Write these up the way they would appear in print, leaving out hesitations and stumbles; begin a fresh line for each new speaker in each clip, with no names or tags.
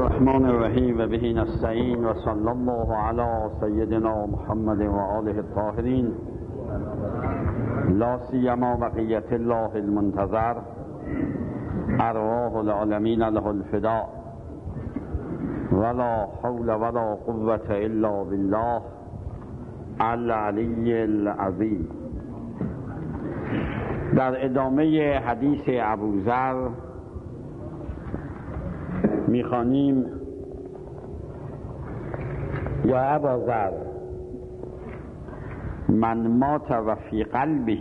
الرحمن الرحیم و به نستعین و صلی الله علی سیدنا محمد و آله الطاهرین لا سیما بقیت الله المنتظر ارواح العالمین له الفداء ولا حول ولا قوة الا بالله العلی العظیم. در ادامه حدیث ابوذر میخوانیم: یا اباذر من مات و فی قلبه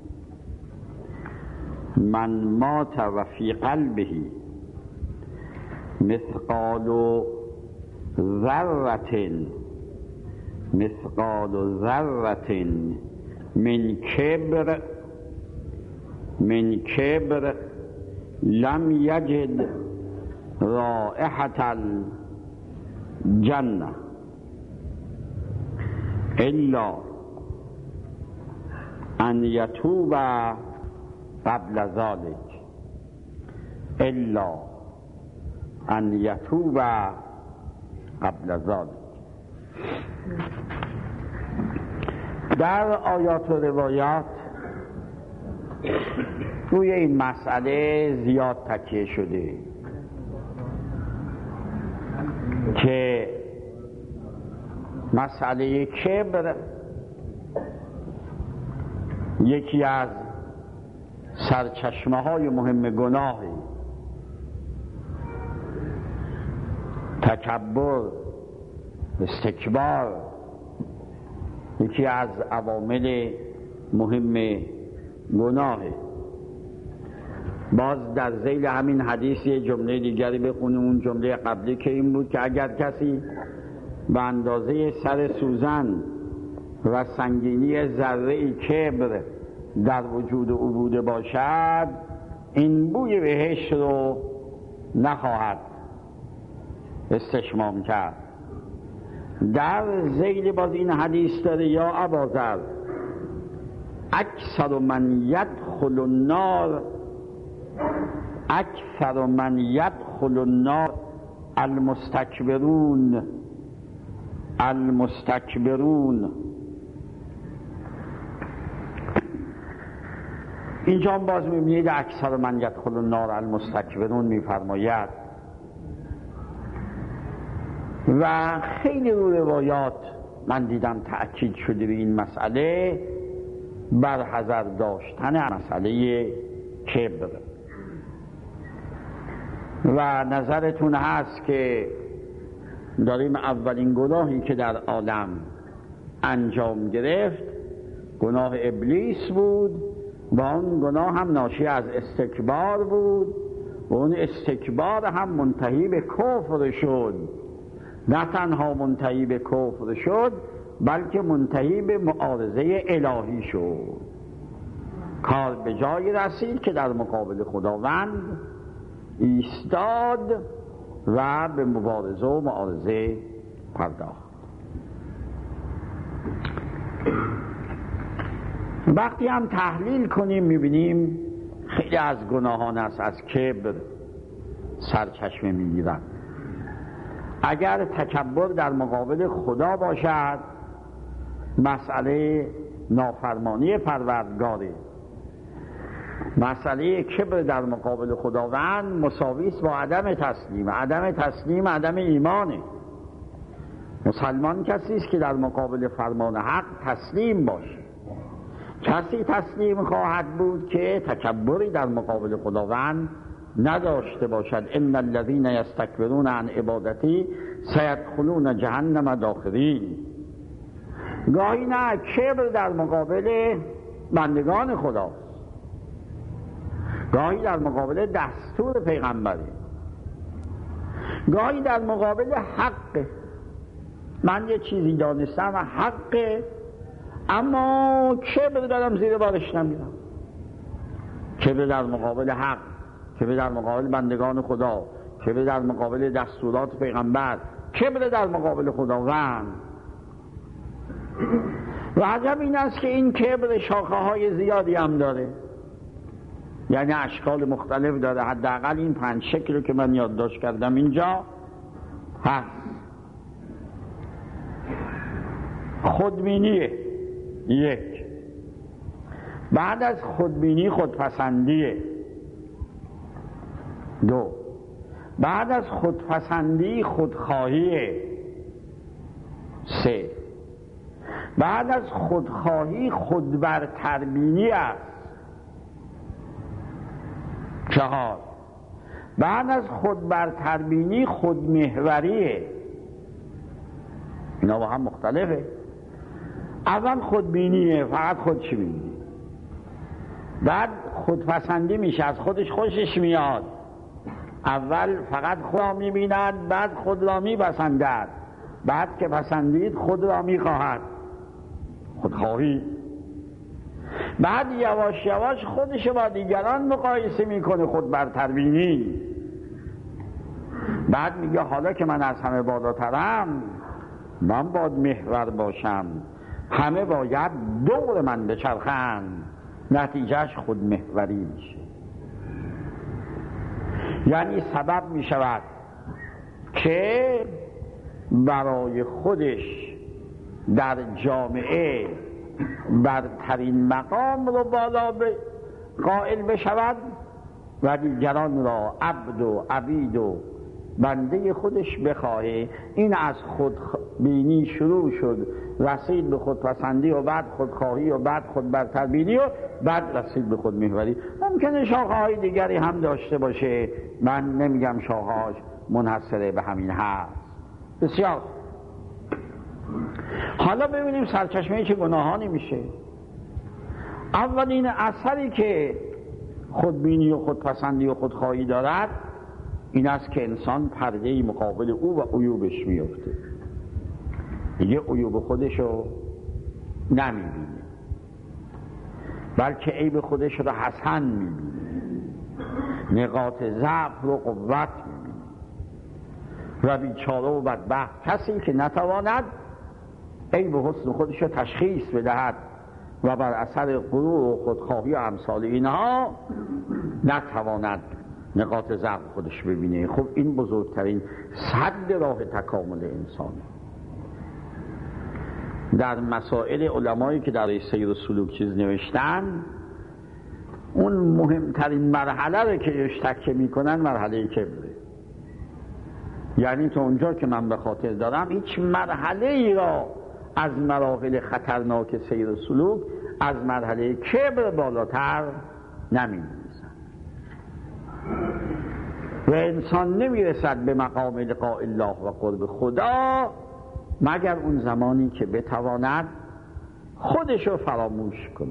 مثقال ذرة من کبر لم یجد رائحة الجنة الا ان یتوب قبل ذلك. در آیات و روایات روی این مسئله زیاد تکیه شده که مسئله کبر یکی از سرچشمه های مهم گناهی، تکبر، استکبار یکی از عوامل مهم گناهی. باز در ذیل همین حدیث یه جمله دیگری بخونیم، اون جمله قبلی که این بود که اگر کسی به اندازه سر سوزن و سنگینی ذره کبر در وجود او بوده باشد، این بوی بهشت رو نخواهد استشمام کرد. در ذیل باز این حدیث داره: یا اباذر اکثر من یدخل النار المستکبرون. اینجا باز میبینید اکثر من یدخل النار المستکبرون میفرماید و خیلی رو روایات من دیدم تأکید شده به این مسئله، بر حذر داشتن مسئله کبر. و نظرتون هست که داریم اولین گناهی که در عالم انجام گرفت گناه ابلیس بود و اون گناه هم ناشی از استکبار بود و اون استکبار هم منتهی به کفر شد. نه تنها منتهی به کفر شد بلکه منتهی به معارضه الهی شد. کار به جایی رسید که در مقابل خداوند ایستاد و به مبارزه و معارضه پرداخت. وقتی هم تحلیل کنیم میبینیم خیلی از گناهان است از کبر سرچشمه میگیرند. اگر تکبر در مقابل خدا باشد مسئله نافرمانی پروردگاره، مسئله کبر در مقابل خداوند مساوی است با عدم تسلیم، عدم ایمانه. مسلمان کسی است که در مقابل فرمان حق تسلیم باشه. کسی تسلیم خواهد بود که تکبری در مقابل خداوند نداشته باشد. ان الذين يستكبرون عن عبادتی سيدخلون جهنم داخرین. گاهی نه، کبر در مقابل بندگان خداست، گاهی در مقابل دستور پیغمبره، گاهی در مقابل حق. من یه چیزی دانستم و حقه اما کبر دارم زیر بارش نمیرم. کبر در مقابل حق، کبر در مقابل بندگان خدا، کبر در مقابل دستورات پیغمبر، کبر در مقابل خداوند. و عجب این است که این کبر شاخه های زیادی هم داره، یعنی اشکال مختلف داره. حداقل این 5 شکل که من یادداشت کردم اینجا هست. خودبینیه یک، بعد از خودبینی خودپسندیه دو، بعد از خودپسندی خودخواهیه سه، بعد از خودخواهی خودبرتربینی است چهار، بعد از خودبرتربینی خودمحوریه. اینا با هم مختلفه. اول خودبینیه، فقط خودش بینی، بعد خودپسندی میشه، از خودش خوشش میاد، اول فقط خود را میبیند، بعد خود را میپسندد، بعد که پسندید خود را میخواهد، خودخواهی. بعد یواش یواش خودش با دیگران مقایسه میکنه، خودبرتربینی. بعد میگه حالا که من از همه بالاترم، من باید محور باشم، همه باید دور من بچرخند. نتیجهش خودمحوری میشه، یعنی سبب میشود که برای خودش در جامعه برترین مقام رو بالا قائل بشود و دیگران را عبد و عبید و بنده خودش بخواهه. این از خودبینی شروع شد، رسید به خودپسندی و بعد خودخواهی و بعد خودبرتربینی و بعد رسید به خودمحوری. ممکنه شاخه‌های دیگری هم داشته باشه، من نمیگم شاخه‌هاش منحصره به همین هست. بسیار. حالا ببینیم سرچشمه چه گناهانی میشه. اولین اثری که خودبینی و خودپسندی و خودخواهی دارد این است که انسان پرده‌ای مقابل او و عیوبش میفته، دیگه عیوب خودشو نمیبینه، بلکه عیب خودش رو حسن میبینه، نقاط ضعف رو قوت میبینه. و بیچاره و بدبخت کسی که نتواند عیب و حسن خودش رو تشخیص بدهد و بر اثر غرور و خودخواهی و امثال اینها نتواند نقاط ضعف خودش ببینه. خب این بزرگترین سد راه تکامل انسان. در مسائل علمایی که در سیر و سلوک چیز نوشتن، اون مهمترین مرحله رو که روش تکیه میکنن مرحله کبره. یعنی تا اونجا که من به خاطر دارم هیچ مرحله ای را از مراحل خطرناک سیر و سلوک از مرحله کبر بالاتر نمی‌نویسن و انسان نمیرسد به مقام لقاء الله و قرب خدا مگر اون زمانی که بتواند خودشو فراموش کنه،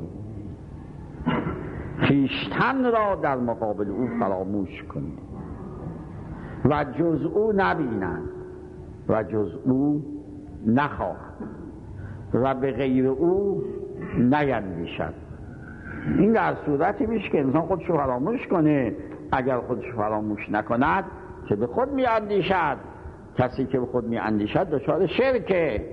خویشتن را در مقابل او فراموش کنه و جز او نبیند و جز او نخواهد و به غیر او نیندیشد. این در صورتی میشه که انسان خودشو فراموش کنه. اگر خودشو فراموش نکند که به خود میاندیشد. کسی که به خود میاندیشد دچار شرکه.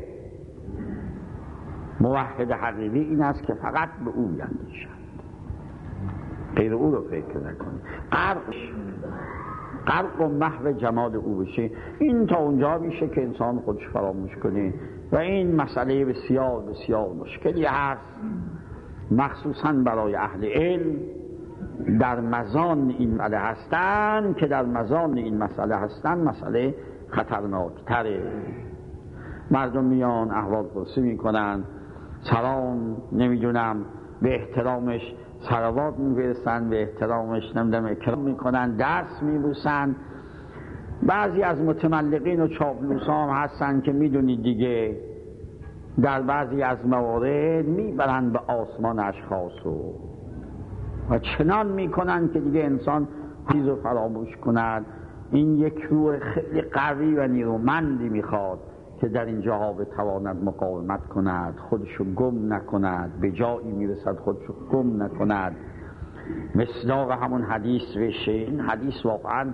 موحد حقیقی این است که فقط به او میاندیشد، غیر او رو فکر نکنه، غرق و محو جمال او بشه. این تا اونجا میشه که انسان خودش فراموش کنه و این مسئله بسیار بسیار مشکلی هست، مخصوصا برای اهل علم در مزان این مسئله هستن که در مزان این مسئله هستن مسئله خطرناک تره. مردم میان احوال پرسی میکنن، سلام نمیدونم، به احترامش صلوات میفرستن، به احترامش نمیدونم اکرام میکنن، دست میبوسن. بعضی از متملقین و چاپلوسا هم هستن که میدونید دیگه در بعضی از موارد میبرن به آسمان اشخاص و چنان میکنن که دیگه انسان چیز رو فراموش کند. این یک روح خیلی قوی و نیرومندی میخواد که در این جاها بتواند مقاومت کند، خودشو گم نکند، به جایی میرسد خودشو گم نکند. مصداق همون حدیث بشه. این حدیث واقعا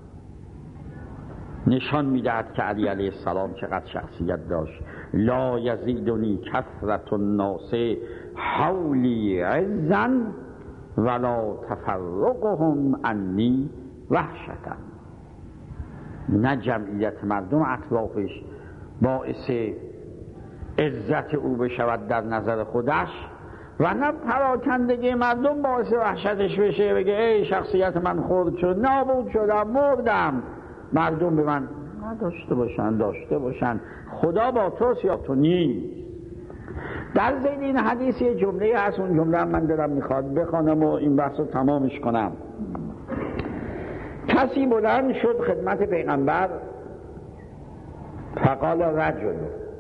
نشان میدهد که علی علیه السلام چقدر شخصیت داشت. لا یزیدنی کثرت الناس حولی عزا ولا تفرقهم عنی وحشتا. نه جمعیت مردم اطرافش باعث عزت او بشود در نظر خودش و نه پراکندگی مردم باعث وحشتش بشه، بگه ای شخصیت من خرد شد، نابود شدم، مردم. مردم به من داشته باشن خدا با توست یا تو نیست. در ذیل این حدیث یه جمله هست، اون جمله من دلم میخواد بخوانم و این بحث رو تمامش کنم. کسی بلند شد خدمت پیغمبر فقال رجل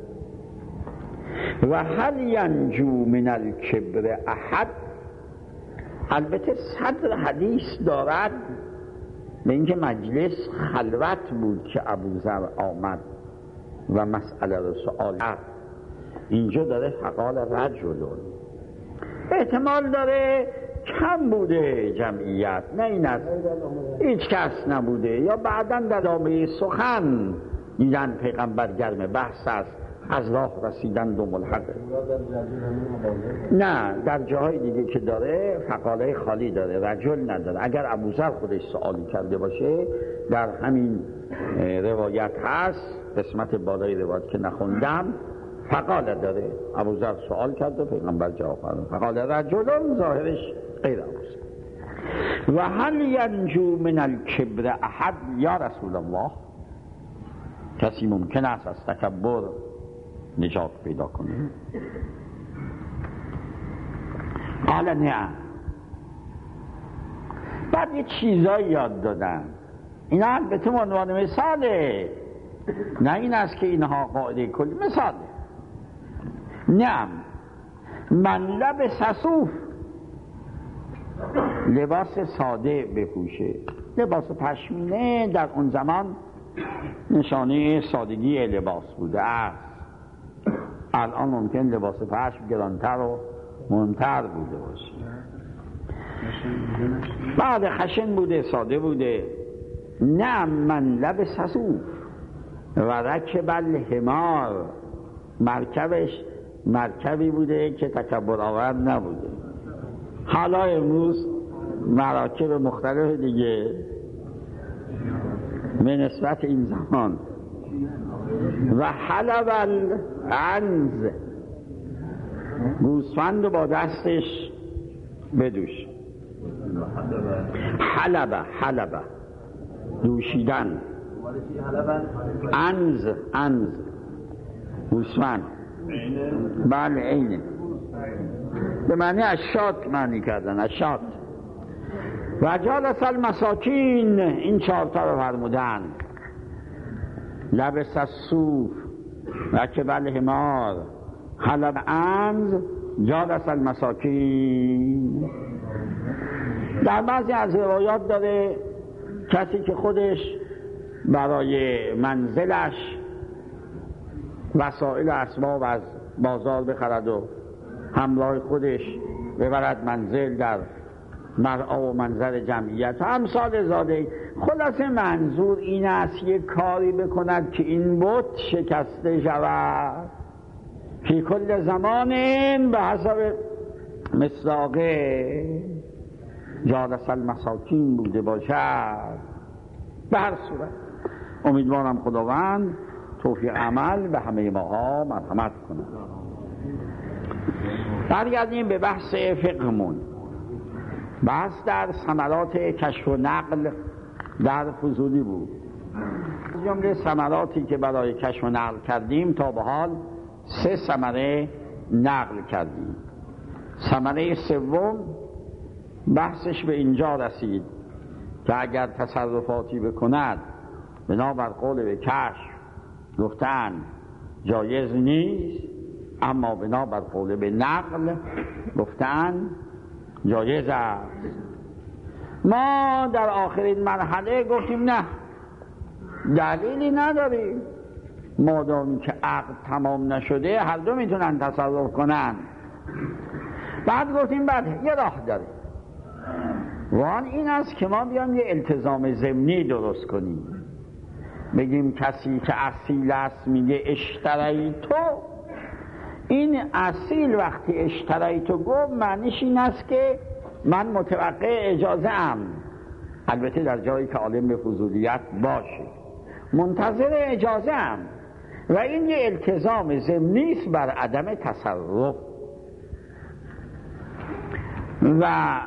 و هل ینجو من الکبر احد. البته صدر حدیث دارد به اینکه مجلس خلوت بود که ابوذر آمد و مسئله رو سؤال کرد. اینجا داره فقال رجل، احتمال داره کم بوده جمعیت، نه این است هیچ کس نبوده، یا بعداً در ادامه سخن دیدن پیغمبر گرم بحث است، از راه رسیدن دو ملحقه. نه در جاهای دیگه که داره فقاله خالی داره، رجل نداره. اگر ابوذر خودش سوالی کرده باشه در همین روایت هست، قسمت بالای روایت که نخوندم فقاله داره، ابوذر سوال کرد و پیغمبر جواب داد. فقاله رجل ظاهرش غیر ابوذر. و هل ینجو من الکبر احد یا رسول الله. کسی ممکن است از تکبر نجات پیدا کنه؟ قال نه. بعد یه چیزایی یاد دادن، اینا البته عنوان مثاله، نه این است که اینها قاعده کلی، مثاله. نعم من لبس صوف، لباس ساده بپوشه. لباس پشمینه در اون زمان نشانه سادگی لباس بوده است. الان ممکن لباس پشم گرانتر و مهمتر بوده باشه. بعد خشن بوده، ساده بوده. نه من لبس صوف و رکب الحمار، مرکبش مرکبی بوده که تکبر آور نبوده. حالا امروز مراکب مختلف دیگه به نسبت این زمان. و حلب العنز، گوسفند با دستش بدوش. حلب دوشیدن. عنز گوسفند، بله اینه، به معنی اشات معنی کردن، اشات. و جالس المساکین، این چهارتا رو فرمودن. لبس الصوف، رکب الحمار، حلب عنز، جالس المساکین. در بعضی از روایات داره کسی که خودش برای منزلش وسایل اسباب از بازار بخرد و همراه خودش ببرد منزل در مرعا و منظر جمعیت و امثال زاده. خلاصه منظور این است یک کاری بکند که این بت شکسته شود، فی کل زمان به حسب مصداقه جالس المساکین بوده باشد. به هر صورت امیدوارم خداوند توفیق عمل به همه ماها مرحمت کنه. برگردیم به بحث فقهمون. بحث در ثمرات کشف و نقل در فضولی بود. از جمله ثمراتی که برای کشف و نقل کردیم تا به حال 3 ثمره نقل کردیم. ثمره سوم بحثش به اینجا رسید که اگر تصرفاتی بکند بنابر قول به کشف گفتن جایز نیست، اما بنابر قول به نقل گفتن جایز است. ما در آخرین مرحله گفتیم نه، دلیلی نداریم، مادامی که عقد تمام نشده هر دو میتونن تصرف کنن. بعد گفتیم بعد یه راه داره، وان این است که ما بیام یه التزام ضمنی درست کنیم، بگیم کسی که اصیل است میگه اشتری تو، این اصیل وقتی اشتری تو گفت معنیش این است که من متوقع اجازه ام، البته در جایی که عالم به فضولیت باشه. منتظر اجازه ام و این یه التزام ضمنی است بر عدم تصرف. و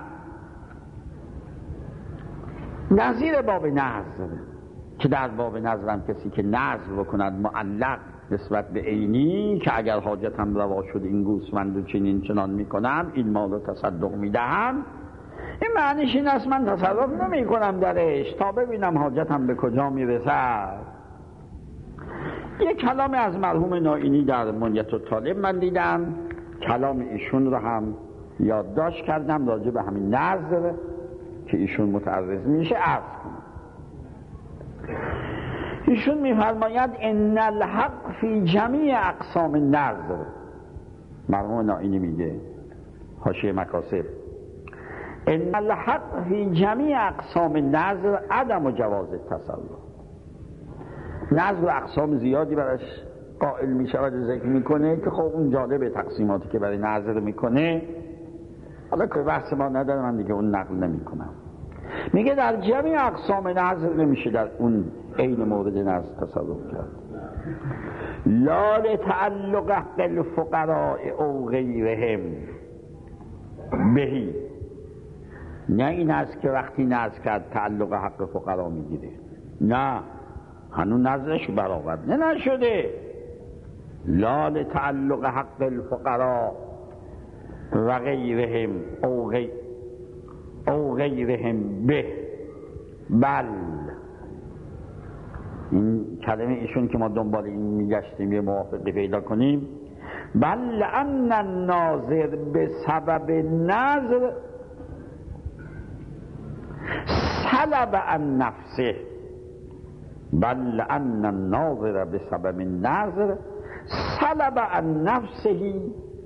نظیر باب نظر که در باب نظر هم کسی که نظر بکند معلق نسبت به عینی که اگر حاجتم روا شد این گوسفند و چنین چنان میکنم، این مالو تصدق میدهم، این معنیش این است من تصرف نمی کنم درش تا ببینم حاجتم به کجا میرسد. یک کلام از مرحوم نائینی در منیت الطالب من دیدم، کلام ایشون رو هم یادداشت کردم راجع به همین نظر که ایشون متعرض میشه عرض کنم. ایشون میفرماید ان الحق فی جمیع اقسام النظر، مرحوم نائینی میگه حاشیه مکاسب، ان الحق فی جمیع اقسام النظر عدم جواز التصرف. نظر اقسام زیادی براش قائل میشه و ذکر میکنه که خب اون جالب تقسیماتی که برای نظر میکنه، حالا که بحث ما نداره من دیگه اون نقل نمیکنم. میگه در جمعی اقسام نظر نمیشه در اون عین مورد نظر تصرف کرد. لا لتعلق حق الفقراء او غیرهم بهی، نه این است که وقتی نظر کرد تعلق حق فقرا میگیره، نه هنوز نظرش برآورده نشده. لا لتعلق حق الفقراء و غیرهم او غیرهم به، بل، این کلمه ایشون که ما دنبال این میگشتیم یه موافقی پیدا کنیم، بل ان الناظر به سبب نظر سلب عن نفسه، بل ان الناظر به سبب نظر سلب عن نفسه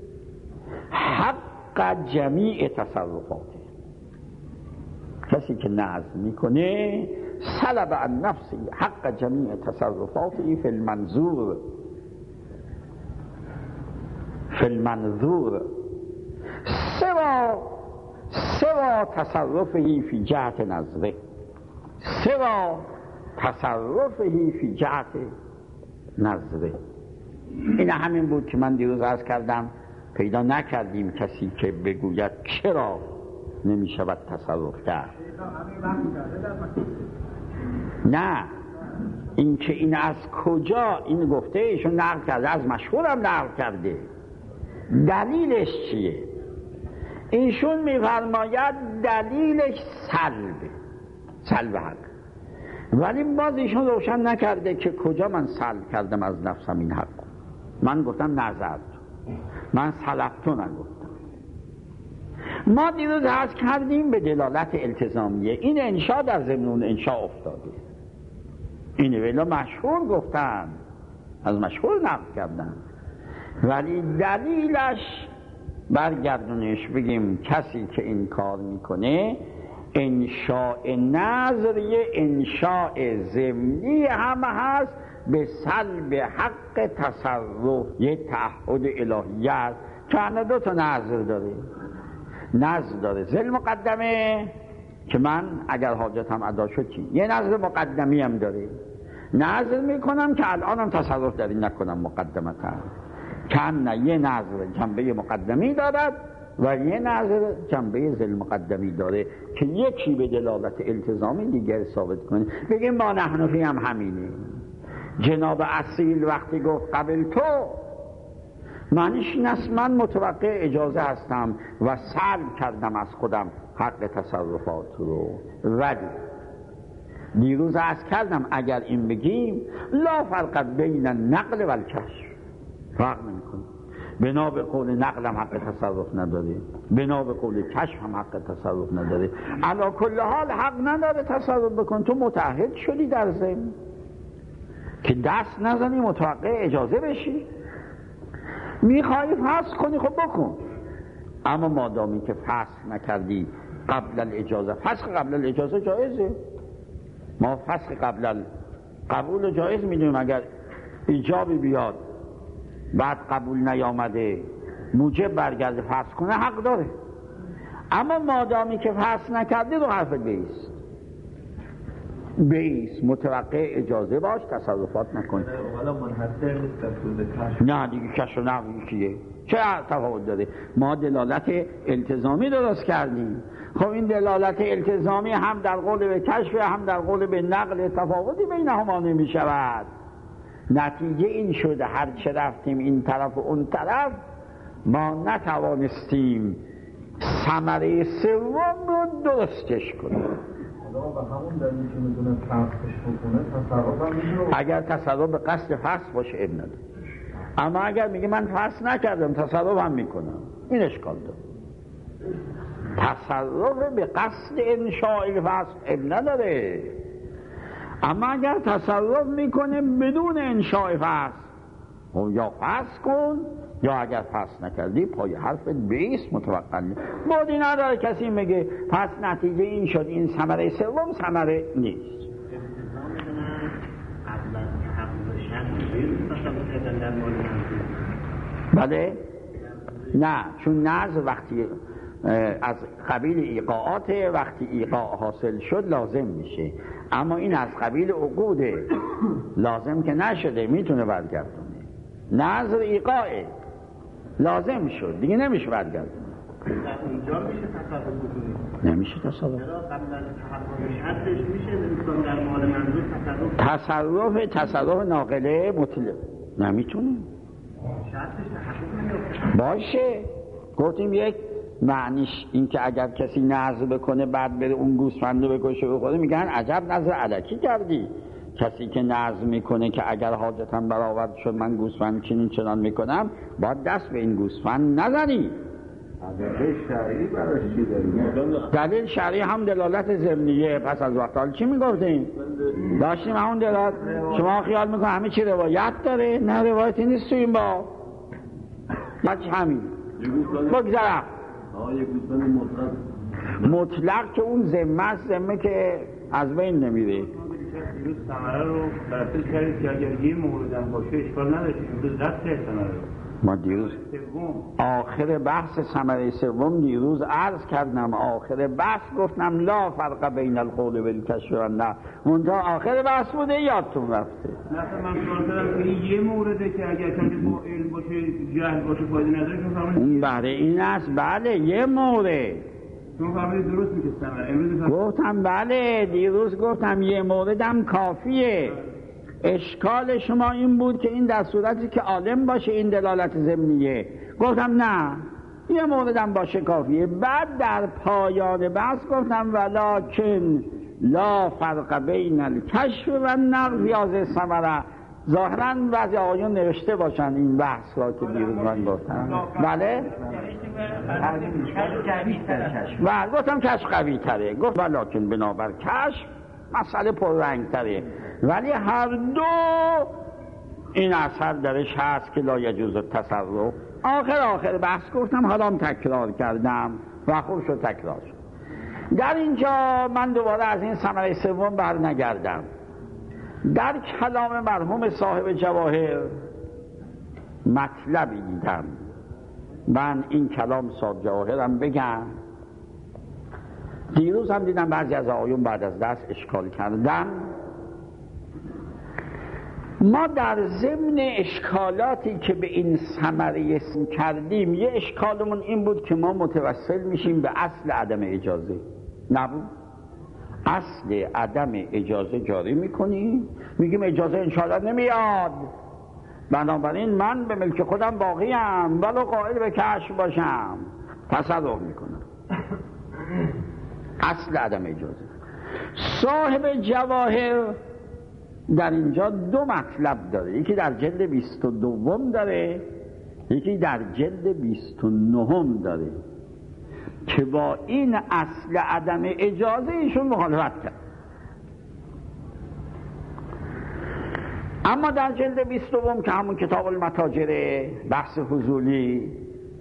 حق جمیع تصرفاته. کسی که نظر میکنه سلب عن نفسه حق جمیع تصرفاته فی المنظور سوا تصرفه فی جهت نظره، سوا تصرفه فی جهت نظره. این همین بود که من دیروز عرض کردم پیدا نکردیم کسی که بگوید چرا نمی شود تصرف کرد. نه، این که این از کجا این گفته ایشون نقل کرده، از مشهورم نقل کرده، دلیلش چیه؟ ایشون میفرماید دلیلش سلب حق، ولی باز ایشون روشن نکرده که کجا من سلب کردم از نفسم این حق. من گفتم نظر، من سلبتو نگفتم. ما دیروز عرض کردیم به دلالت التزامیه، این انشاء در ضمن انشاء افتاده، این ویلا مشهور گفتن، از مشهور نقل کردن، ولی دلیلش برگردونش بگیم کسی که این کار میکنه انشاء نظر یه انشاء ضمنی هم هست به سلب حق تصرف، یه تعهد الهی است که همه دو تا نظر داره. ذل مقدمه که من اگر حاجتم ادا شد چی، یه نظر مقدمی هم داره، نظر میکنم که الانم تصرف در این نکنم مقدمتا، کن یه نظر جنبه مقدمی دارد و یه نظر جنبه ذل مقدمی داره که یکی به دلالت التزامی دیگر ثابت کنه. بگیم ما نحنفی هم همینه. جناب اصیل وقتی گفت قبل تو، معنیش این است من متوقع اجازه هستم و سلب کردم از خودم حق تصرفات رو. ولی دیروز عرض کردم اگر این بگیم لا فرق بین النقل و الکشف، فرق نمی‌کنه. بنا به قول نقل هم حق تصرف نداره، بنا به قول کشف هم حق تصرف نداره. علی کل حال حق نداره تصرف بکن. تو متعهد شدی در ضمن که دست نزنی، متوقع اجازه بشی، میخوایی فصل کنی خب بکن، اما مادامی که فصل نکردی قبل الاجازه، فسخ قبل الاجازه جایزه. ما فسخ قبل قبول جایز میدونیم، اگر ایجابی بیاد بعد قبول نیامده موجب برگرده فسخ کنه حق داره، اما مادامی که فسخ نکردی رو حرف بیست. بیس، متوقع اجازه باش، تصرفات نکن.
حالا منحصر نیست در صورت کشف.
نه دیگه کشف و نقل کیه؟ چه تفاوت داره؟ ما دلالت التزامی درست کردیم. خب این دلالت التزامی هم در قول به کشف هم در قول به نقل تفاوتی بینهما نمی شود. نتیجه این شده هر چه رفتیم این طرف و اون طرف ما نتوانستیم ثمره سوم رو درستش کنیم. اگر تصرف به قصد فصل باشه اب نداره، اما اگر میگه من فصل نکردم تصرف هم میکنم، این اشکال داره. تصرف به قصد انشاء فصل اب نداره، اما اگر تصرف میکنه بدون انشاء فصل، یا فصل کن یا اگر فصل نکردی پای حرف بیس متوقع نیست. بودی نداره کسی میگه پس نتیجه این شد این ثمره سوم ثمره نیست. بله؟ نه، چون نظر وقتی از قبیل ایقاعات، وقتی ایقاع حاصل شد لازم میشه، اما این از قبیل عقوده، لازم که نشده میتونه برگردونه. نظر ایقاعه، لازم شد دیگه نمیشه برگردونه.
اینجا میشه تصرف بکنید؟
نمیشه تصرف.
چرا قبل از تحقق شرطش میشه انسان در مال منظور
تصرف ناقله مطلق نمیتونه.
شرطش تحقق نمیفته.
باشه، گفتیم یک معنیش این که اگر کسی نظر بکنه بعد بره اون گوسفند رو بکشه بخوره، میگن عجب نظر الکی کردی. کسی که نظر میکنه که اگر حاجتم برآورد شد من گوسفند چنین چنان میکنم، باید دست به این گوسفند نزنی.
دلیل شرعی براش چی داریم؟
دلیل شرعی هم دلالت ضمنیه. پس از وقت حال چی میگفتیم؟ داشتیم همون دلالت. شما خیال میکنه همه چی روایت داره؟ نه روایتی نیست تو این با بچه همین بگذرم.
یه گوسفند
مطلق که اون ذمه که از بین نمیره.
دیروز ثمره رو بررسی کردید که اگر یه موردم باشه اشکال نداره، امروز رفت ثمره رو
ما دیروز آخر بحث ثمره سوم دیروز عرض کردم، آخر بحث گفتم لا فرق بین القول بالکشف و نه، اونجا آخر بحث بوده یادتون رفته.
نه من سوال کردم که یه مورده که اگر کسی با علم باشه جهل باشه فایده نداره، چون فهمید
بله این است. بله یه مورد
چون فهمید درست میگه ثمره. امروز
گفتم بله دیروز گفتم یه موردم کافیه. اشکال شما این بود که این در صورتی که عالم باشه این دلالت ضمنیه. گفتم نه یه موردم باشه کافیه. بعد در پایان بحث گفتم ولکن لا فرق بین الکشف و نقل فی ثمره. ظاهرا بعضی آقایون نوشته باشن این بحث را که دیروز من گفتم. بله و گفتم کشف قوی تره. گفت ولکن بنابر کشف مسئله پررنگ تره، ولی هر دو این اثر درش هست که لا یجوز التصرف. آخر بحث گفتم حالا تکرار کردم و خوب شد تکرار شد. در اینجا من دوباره از این ثمره سوم بر نگردم. در کلام مرحوم صاحب جواهر مطلبی دیدم، من این کلام صاحب جواهرم بگم. دیروز هم دیدم بعضی از آقایون بعد از درس اشکال کردن. ما در ضمن اشکالاتی که به این ثمره کردیم یه اشکالمون این بود که ما متوسل میشیم به اصل عدم اجازه. نبود، اصل عدم اجازه جاری میکنیم، میگیم اجازه انشاءالله نمیاد، بنابراین من به ملک خودم باقیم ولو قائل به کشف باشم، تصرف میکنم. اصل عدم اجازه. صاحب جواهر در اینجا دو مطلب داره، یکی در جلد 22 داره، یکی در جلد 29 داره که با این اصل عدم اجازه ایشون مخالفت کرد. اما در جلد 22 که همون کتاب المتاجر بحث فضولی،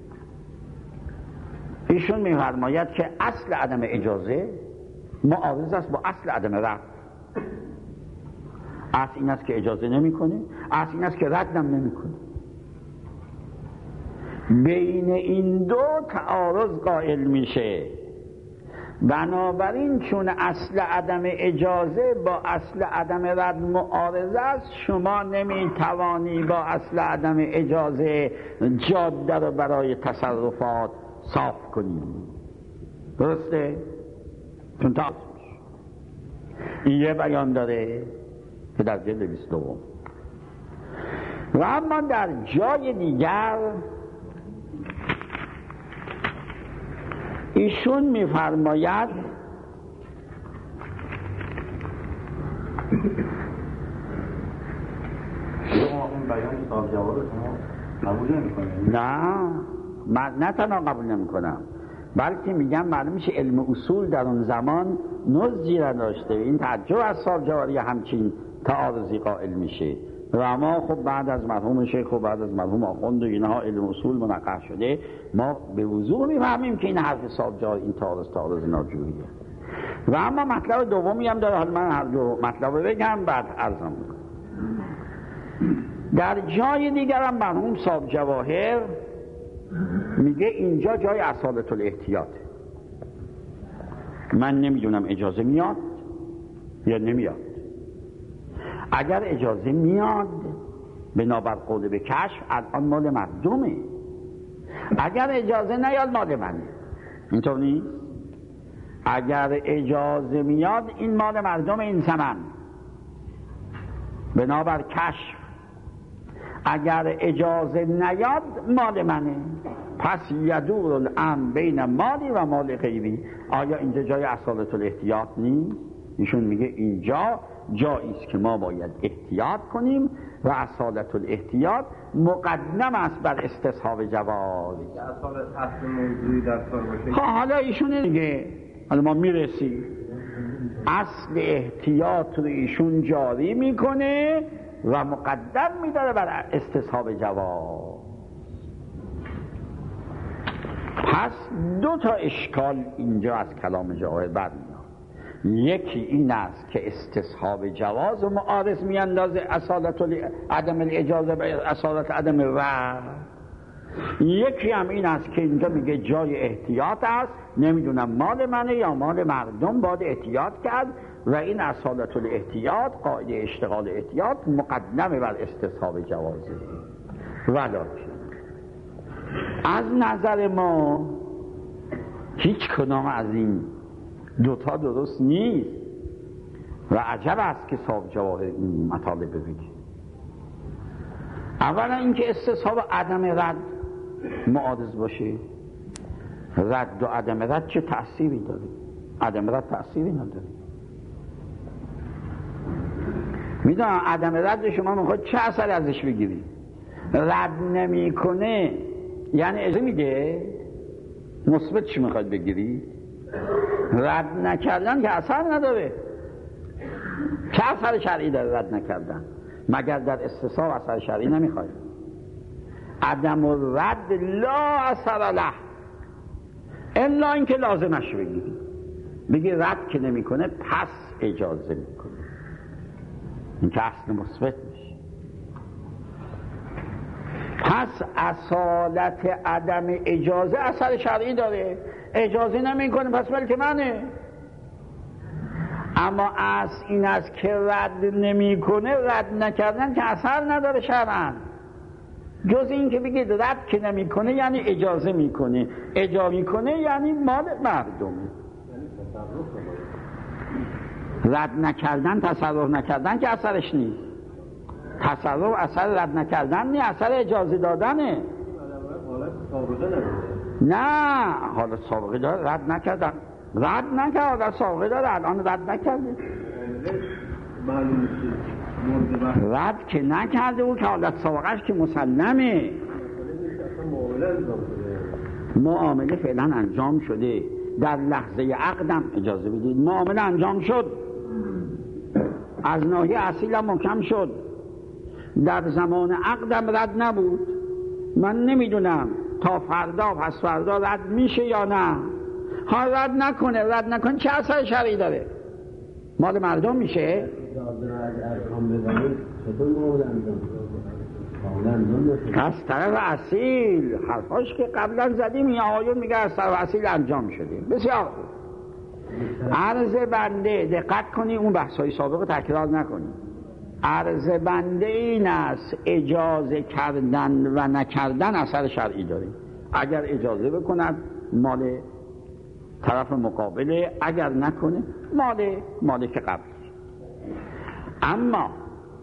ایشون می‌فرماید که اصل عدم اجازه معارض است با اصل عدم رد. اصل این است که اجازه نمی‌کنه، اصل این است که ردم نمی‌کنه. بین این دو تعارض قائل میشه بنابراین چون اصل عدم اجازه با اصل عدم رد معارضه است، شما نمیتوانی با اصل عدم اجازه جاده رو برای تصرفات صاف کنی. درسته؟ چون تا این یه بیان داره که در جلد 22. و اما در جای دیگر ایشون میفرماید
این بیان صاحب جواب شما قبول نمی‌کنید؟
نه، من نه تنها قبول نمی‌کنم، بلکه میگم معلوم میشه علم اصول در اون زمان نزدی را داشته، این تعجب از صاحب جواری همچین تعارضی قائل میشه. و اما خب بعد از مرحوم شیخ و بعد از مرحوم آخوند و اینها علم اصول منقح شده، ما به وضوح میفهمیم که این حرف صاحب جواری این تعارض ناجوریه. و اما مطلب دومی هم داره، حالا من هر دو مطلب بگم بعد عرضم میکنم. در جای دیگر هم مرحوم صاحب جواهر میگه اینجا جای اصالت الاحتیاط، من نمیدونم اجازه میاد یا نمیاد. اگر اجازه میاد بنابر قول به کشف الان مال مردمه، اگر اجازه نیاد مال منه. اینطور نیست؟ اگر اجازه میاد این مال مردم، این ثمن بنابر کشف، اگر اجازه نیاد مال منه. پس یدور الامر بین مالی و مال غیری. آیا اینجا جای اصالت الاحتیاط نیست؟ ایشون میگه اینجا جایی است که ما باید احتیاط کنیم و اصالت الاحتیاط مقدم است بر استصحاب جواز.
اصالت اصل موضوعی در کار باشه.
حالا ایشون میگه، حالا ما میرسیم اصل احتیاط رو ایشون جاری میکنه و مقدم میداره بر استصحاب جواز. پس دو تا اشکال اینجا از کلام جواهر برمیاد. یکی این است که استصحاب جواز و معارض میاندازه اصالت عدم الاجازه به اصالت عدم رد. یکی هم این است که اینجا میگه جای احتیاط است، نمیدونم مال منه یا مال مردم، باید احتیاط کرد و این اصالت الاحتیاط، قاعده اشتغال احتیاط مقدمه بر استصحاب جوازه. ولکن از نظر ما هیچ کدام از این دوتا درست نیست و عجب است که صاحب جواهر این مطالب بگه. اولا اینکه استصحاب عدم رد معارض باشه. رد و عدم رد چه تأثیری داره؟ عدم رد تأثیری نداره. میدونم عدم رد شما میخواد چه اثری ازش بگیری؟ رد نمی کنه یعنی اجازه میده، مثبت چی میخواد بگیری؟ رد نکردن که اثر نداره. چه اثر شرعی داره رد نکردن؟ مگر در استصحاب اثر شرعی نمیخواد؟ عدم الرد لا اثر له الا اینکه لازمش بگی رد که نمیکنه پس اجازه میکنه، این که اصل مثبت میشه. پس اصالت عدم اجازه اثر شرعی داره، اجازه نمیکنه پس بلکه منه. اما اصل این است که رد نمیکنه، رد نکردن که اثر نداره شرعاً، جز این که بگید رد که نمیکنه یعنی اجازه میکنه، اجازه میکنه یعنی مال مردم. رد نکردن، تصرف نکردن که اثرش نیست. تصرف اثر رد نکردن نیست، اثر اجازه دادنه. نه حالت سابقه داره، رد نکردن، رد نکرد، سابقه داره، الان رد نکرده، رد که نکرده او که حالت سابقهش که مسلمه. معامله فعلا انجام شده، در لحظه عقدم اجازه بدید معامله انجام شد، از ناحیه اصیل محکم شد، در زمان عقدم رد نبود. من نمیدونم تا فردا پس فردا رد میشه یا نه. ها رد نکنه چه اثر شرعی داره؟ مال مردم میشه. از طرف اصیل حرفاش که قبلا زدیم، این آقایون میگه از طرف اصیل انجام شده. بسیار عرض بنده، دقت کنی اون بحث‌های سابق تکرار نکنی. عرض بنده این است اجازه کردن و نکردن اثر شرعی داره. اگر اجازه بکند مال طرف مقابله، اگر نکنه مالک قبل. اما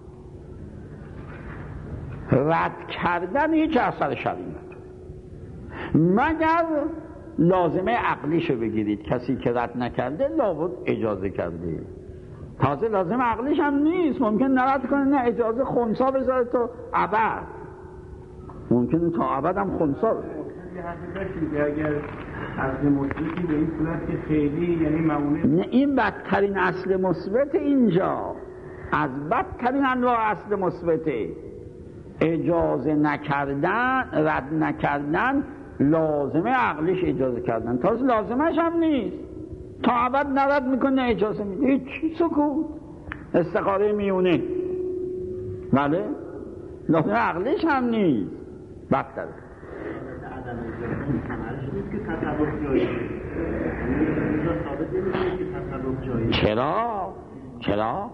رد کردن هیچ اثر شرعی نداره مگر لازمه عقلیشو بگیرید. کسی که رد نکرده لابد اجازه کرده. تازه لازم عقلیش هم نیست، ممکن نرد کنه، نه اجازه خنثی بذاره تا ابد، ممکنه تا ابد هم خنثی بذاره.
یه حرفی داشتیم که اگر اصل مثبتی به این صورت که خیلی یعنی معونه،
نه این بدترین اصل مثبت، اینجا از بدترین انواع اصل مثبته. اجازه نکردن، رد نکردن، لازمه عقلیش اجازه کردن، تازه لازمش هم نیست، تا ابد نرد میکنه، اجازه میده، هیچ سکوت، استخاره میونه، بله لازمه عقلیش هم نیست. بدتر چرا؟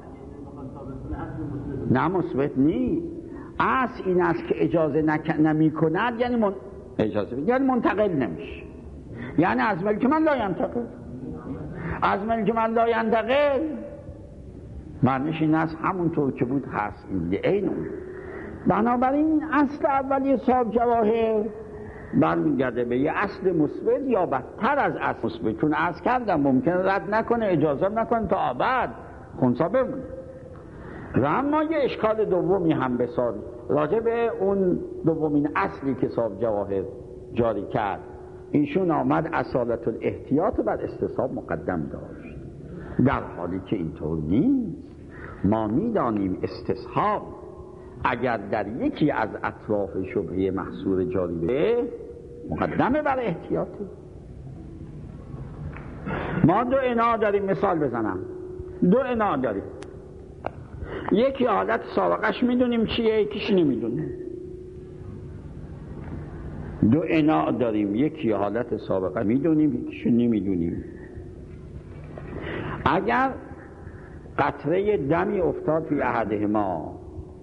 نه مثبت نیست. اصل این است که اجازه نمی کند یعنی اجازه یعنی منتقل نمیشه، یعنی از ملک من لا ینتقل، از ملک من لا ینتقل معنیش این است همونطور که بود هست، این اون. بنابراین اصل اولی صاحب جواهر برمیگرده به یه اصل مثبت یا بدتر از اصل مثبت، چون عرض کردم ممکن رد نکنه، اجازه نکنه تا ابد خنثی بمونه. و اما یه اشکال دومی هم بسار راجع به اون دومین اصلی که صاحب جواهر جاری کرد، ایشون آمد اصالت الاحتیاط بر استصحاب مقدم داشت، در حالی که اینطور نیست. ما میدانیم استصحاب اگر در یکی از اطراف شبهه محصور جاری به مقدمه بر احتیاطی. ما دو انواع داریم، مثال بزنم، دو انواع داریم، یکی حالت سابقش میدونیم چیه، یکیش نمیدونیم. دو انواع داریم، یکی حالت سابقه میدونیم، یکیش نمیدونیم. اگر قطره دمی افتاد فی احدهما،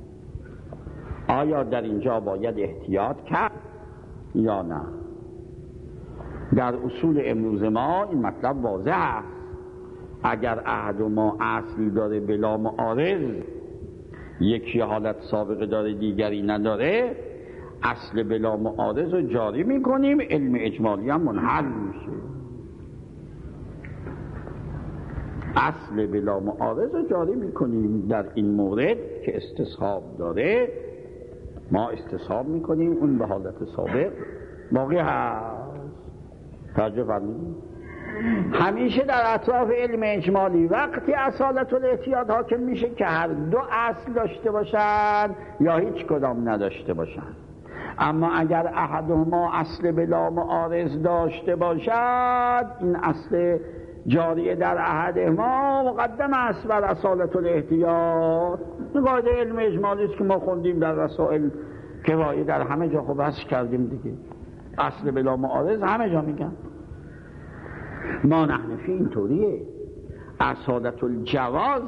آیا در اینجا باید احتیاط کرد یا نه؟ در اصول امروز ما این مطلب واضح است. اگر احدهما اصل داره بلا معارض، یکی حالت سابقه داره دیگری نداره، اصل بلا معارض رو جاری میکنیم، علم اجمالی هم منحل میشه. اصل بلا معارض رو جاری میکنیم. در این مورد که استصحاب داره ما استصحاب میکنیم، اون به حالت سابق باقی هست. توجه فرمودید؟ همیشه در اطراف علم اجمالی وقتی اصالت الاحتیاط حاکم میشه که هر دو اصل داشته باشند یا هیچ کدام نداشته باشند. اما اگر احدهما اصل بلا معارض داشته باشد، این اصل جاری در احدهما مقدم است بر اصالت الاحتیاط. این قاعده علم اجمالی است که ما خوندیم در رسائل کفایه، در همه جا خب بحث کردیم دیگه. اصل بلا معارض همه جا میگن. ما نحنفی اینطوریه، اصالت الجواز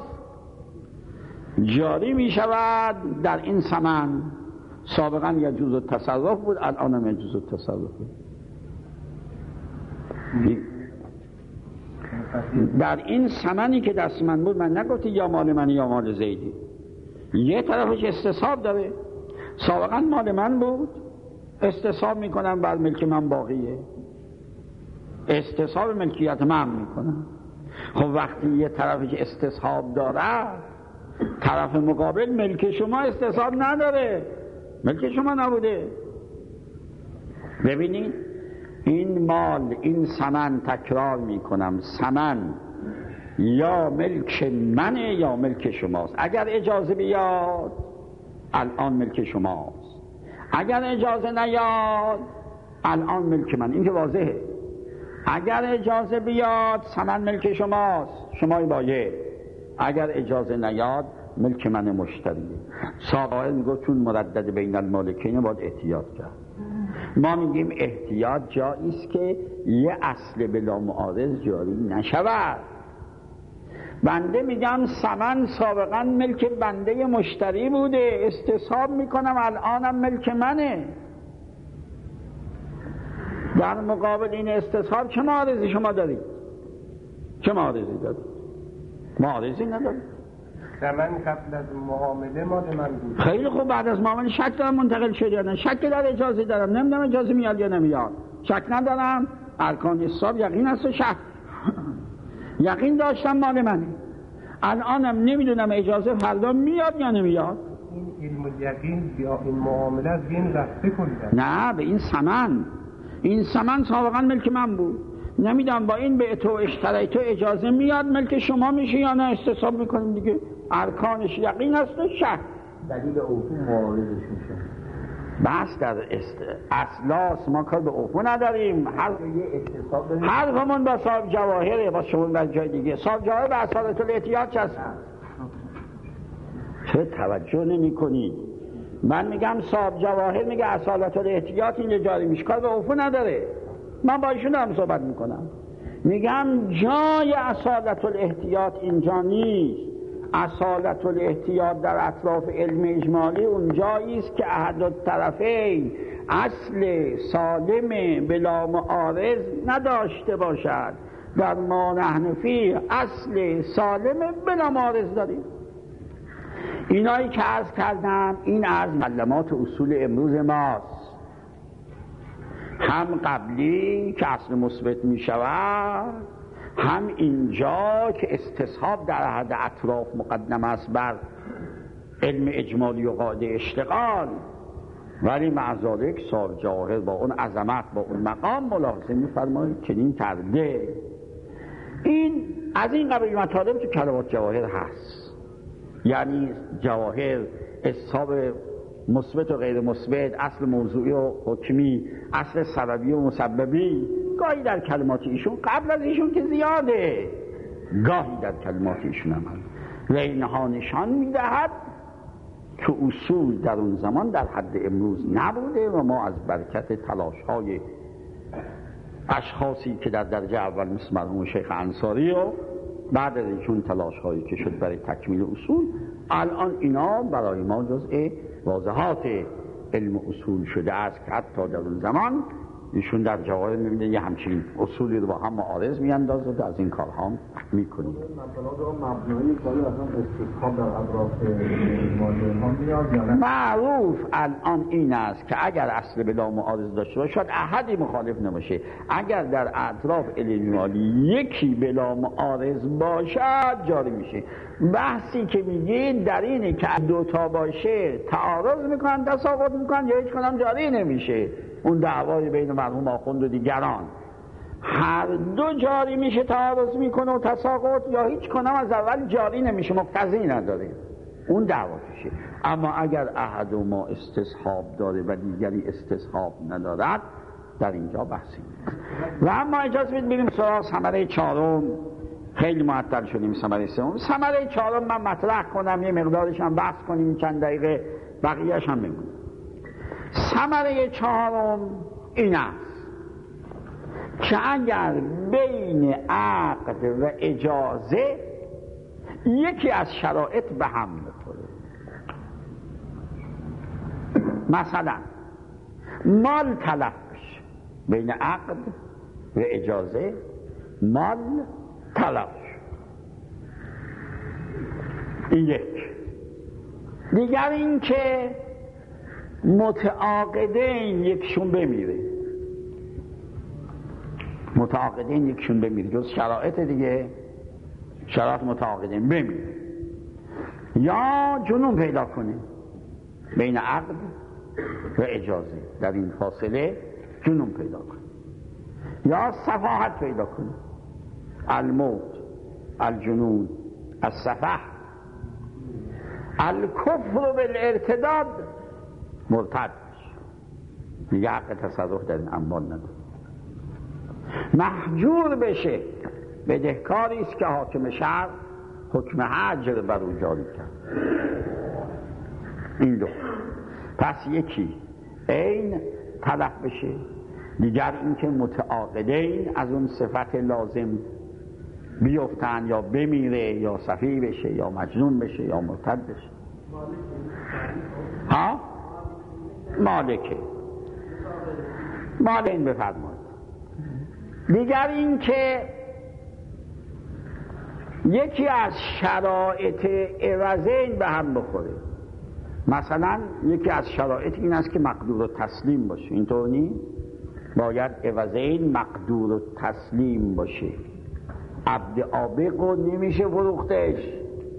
جاری می شود در این ثمن. سابقا یجوز التصرف بود، الان هم یجوز التصرف. در این ثمنی که دست من بود، من نگفتی یا مال من یا مال زیدی، یه طرفش استصحاب داره. سابقا مال من بود، استصحاب میکنم بر ملک من باقیه، استصحاب ملکیت من میکنم. خب وقتی یه طرفش استصحاب داره، طرف مقابل ملک شما استصحاب نداره، ملک شما نبوده. ببینید این مال، این ثمن، تکرار میکنم، ثمن یا ملک منه یا ملک شماست. اگر اجازه بیاد الان ملک شماست، اگر اجازه نیاد الان ملک من. این که واضحه. اگر اجازه بیاد ثمن ملک شماست، شمای بایع. اگر اجازه نیاد ملک من مشتریه. ساقایل میگه چون مردد بین المالکین باید احتیاط کرد. ما میگیم احتیاط جایی است که یه اصل بلا معارض جاری نشود. بنده میگم ثمن سابقا ملک بنده مشتری بوده، استصحاب میکنم الانم ملک منه. در مقابل این استصحاب چه معارضی شما دارید؟ چه معارضی دارید؟ معارضی ندارید.
ثمن قبل از معامله مال من بود.
خیلی خوب، بعد از معامله شک دارم منتقل شد یا نه؟ شک در اجازه دارم، نمیدونم اجازه میاد یا نمیاد. شک ندارم، ارکان حساب یقین است و شک. یقین داشتم مال منه، الانم نمیدونم اجازه فردا میاد یا نمیاد.
این علم الیقین یا این معامله از بین رفته کنید.
نه، به این ثمن، این ثمن سابقا ملک من بود، نمیدونم با این به تو اشتری تو اجازه میاد ملک شما میشه یا نه. استصحاب میکنیم دیگه، ارکانش یقین است و شک.
دلیل عفو معارضش میشه.
بس در اصلاس ما کار به عفو نداریم. حرفمون با صاحب جواهره، با شما در جای دیگه. صاحب جواهر به اصالت الاحتیاط هست. چه توجه نمی کنید؟ من میگم صاحب جواهر میگه اصالت الاحتیاط اینجا جاری میشه، کار به عفو نداره. من با ایشون هم صحبت میکنم، میگم جای اصالت الاحتیاط اینجا نیست. اصالت الاحتیاط در اطراف علم اجمالی اون جایی است که احد الطرفین اصل سالم بلا معارض نداشته باشد. در ما نحن فیه اصل سالم بلا معارض داریم. اینایی که عرض کردم این از معلمات اصول امروز ماست، هم قبلی که اصل مثبت می شود، هم اینجا که استصحاب در حد اطراف مقدم است بر علم اجمالی و قاعده اشتغال. ولی مع ذالک صاحب جواهر با اون عظمت، با اون مقام ملاحظه می‌فرمایید چنین کرده. این از این قبیل مطالب تو کلمات جواهر هست، یعنی جواهر استصحاب مثبت و غیر مثبت، اصل موضوعی و حکمی، اصل سببی و مسببی، گاهی در کلمات ایشون قبل از ایشون که زیاده، گاهی در کلمات ایشون هم هست. و اینها نشان میدهد که اصول در اون زمان در حد امروز نبوده و ما از برکت تلاش‌های اشخاصی که در درجه اول مثل مرحوم شیخ انصاری و بعد از ایشون تلاش‌هایی که شد برای تکمیل اصول، الان اینا برای ما جزء واضحات علم اصول شده است که حتی در اون زمان ایشون در جواهر می‌بینه یه همچین اصولی رو با هم معارض می‌اندازه و از این کارها می‌کنه. معروف الان این است که اگر اصل بلا معارض داشته باشه شاید احدی مخالف نباشه. اگر در اطراف علم مالی یکی بلا معارض باشد جاری میشه. بحثی که میگید در اینه که دوتا باشه تعارض میکنن، تساقط میکنن یا هیچ کنم جاری نمیشه. اون دعوای بین مرحوم آخوند و دیگران هر دو جاری میشه، تعارض میکنه و تساقط، یا هیچ کنم از اول جاری نمیشه، مقتضی نداره، اون دعوا میشه. اما اگر احد ما استصحاب داره و دیگری استصحاب ندارد، در اینجا بحثی و اما اجازه بدید بریم سراغ ثمره چهارم. خیلی معطل شدیم ثمره سوم. ثمره چهارم من مطرح کنم، یه مقدارش هم بحث کنیم، چند دقیقه بقیه‌اش هم بگم. ثمره چهارم این است که اگر بین عقد و اجازه یکی از شرایط به هم بخوره، مثلا مال تلف بشه، بین عقد و اجازه مال تلف شد، این یک. دیگر این که متعاقدین یکشون بمیره، متعاقدین یکشون بمیره، جز شرایط دیگه، شرایط متعاقدین بمیره، یا جنون پیدا کنه بین عقد و اجازه، در این فاصله جنون پیدا کنه یا سفاهت پیدا کنه، الموت، الجنون، السفه، الکفر بالارتداد، مرتد میگه حق تصرف در این اموال نداره، محجور بشه، بدهکاری است که حاکم شهر حکم حجر بر او جاری کرد. این دو. پس یکی عین تلف بشه، دیگر اینکه متعاقدین از اون صفت لازم بیفتن یا بمیره یا صفی بشه یا مجنون بشه یا مرتد بشه. ها؟ مالکه این بفرمایید. دیگر اینکه یکی از شرایط عوضین به هم بخوره. مثلا یکی از شرایط این است که مقدور تسلیم باشه، اینطور نیست؟ باید عوضین مقدور و تسلیم باشه. عبد عابق رو نمیشه فروختش،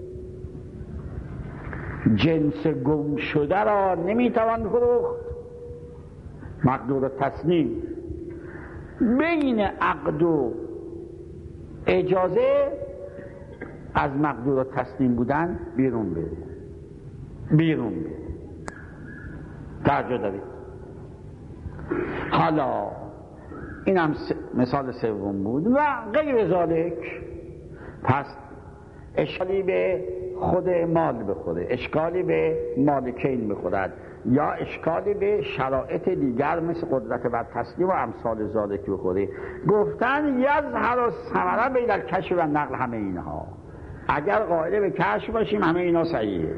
جنس گم شده را نمیتوان فروخت. مقدور و تسلیم بین عقد و اجازه از مقدور و تسلیم بودن بیرون بره. توجه دارید؟ حالا این هم مثال سوم بود و غیر ذالک. پس اشکالی به خود مال بخوره، اشکالی به مالکین بخورد، یا اشکالی به شرایط دیگر مثل قدرت بر تسلیم و امثال ذالک بخوره. گفتن یظهر الثمره بین الکشف و نقل همه اینها. اگر قائل به کشف باشیم همه اینا صحیحه،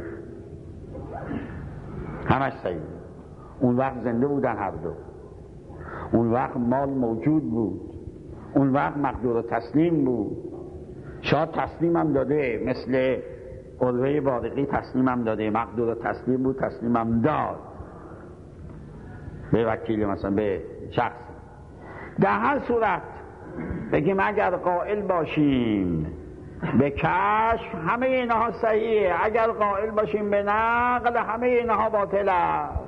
همش صحیحه. اون وقت زنده بودن هر دو، اون وقت مال موجود بود، اون وقت مقدور تسلیم بود. شاید تسلیم هم داده، مثل قدوه بارقی تسلیم هم داده، مقدور تسلیم بود، تسلیم هم داد به وکیل، مثلا به شخص. در هر صورت بگیم اگر قائل باشیم به کشف همه اینها صحیحه، اگر قائل باشیم به نقل همه اینها باطل است.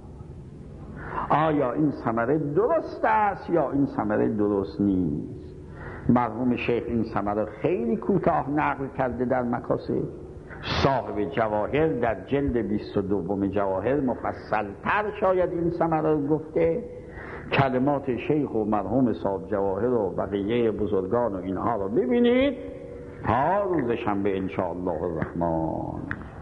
آیا این ثمره درست است یا این ثمره درست نیست؟ مرحوم شیخ این ثمره خیلی کوتاه نقل کرده در مکاسب. صاحب جواهر در جلد 22 جواهر مفصل تر شاید این ثمره رو گفته. کلمات شیخ و مرحوم صاحب جواهر و بقیه بزرگان و اینها رو ببینید تا روز شنبه ان شاء الله الرحمن.